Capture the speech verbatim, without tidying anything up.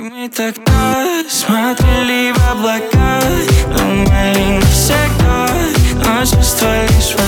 Мы тогда смотрели в облака, думали навсегда, но чувства лишь